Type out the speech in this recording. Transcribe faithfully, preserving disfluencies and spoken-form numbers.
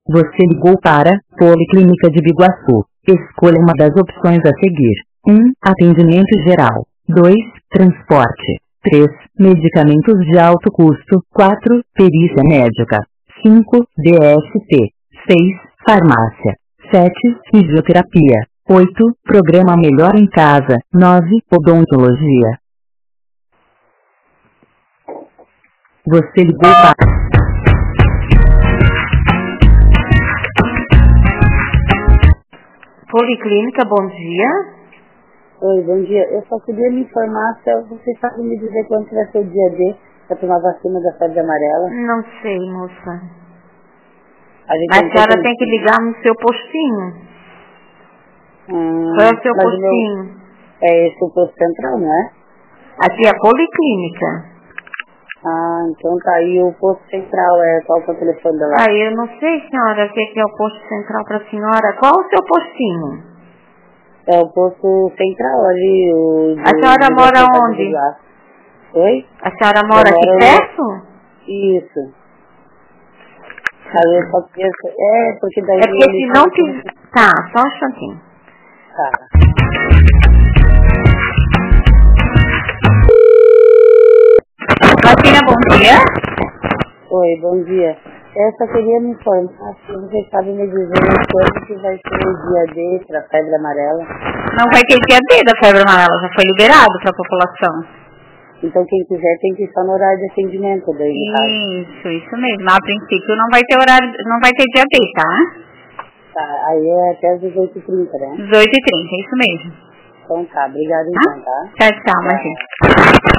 Você ligou para Policlínica de Biguaçu. Escolha uma das opções a seguir. um. Atendimento geral. dois. Transporte. três. Medicamentos de alto custo. quatro. Perícia médica. cinco. D S T. seis. Farmácia. sete. Fisioterapia. oito. Programa Melhor em Casa. nove. Odontologia. Você ligou para... Policlínica, bom dia. Oi, bom dia. Eu só queria me informar se você sabe me dizer quando vai ser o dia D para tomar vacina da febre amarela. Não sei, moça. A, gente a senhora tem que ligar no seu postinho. Hum, Qual é o seu postinho? Meu... É esse o posto central, não é? Aqui é a Policlínica. Ah, então tá aí o posto central, é qual que é o telefone dela? Ah, eu não sei, senhora, o que é o posto central para a senhora. Qual o seu postinho? É o posto central ali. O, a senhora do, mora onde? Oi? A senhora mora eu aqui perto? No... Isso. Aí eu só queria... É, porque daí... É porque se não quiser... Tá, só um instantinho. Tá. Martina, bom dia. Oi, bom dia. Eu só queria me informar se vocês sabem me dizer quando que vai ser o dia D para a febre amarela. Não vai ter dia D da febre amarela, já foi liberado para a população. Então quem quiser tem que ir só no horário de atendimento daí. Isso, isso mesmo. A princípio não vai ter horário, não vai ter dia D, tá? Tá, aí é até às dezoito e trinta, né? dezoito e trinta, isso mesmo. Então tá, obrigada então, tá? Tchau, tchau, imagina.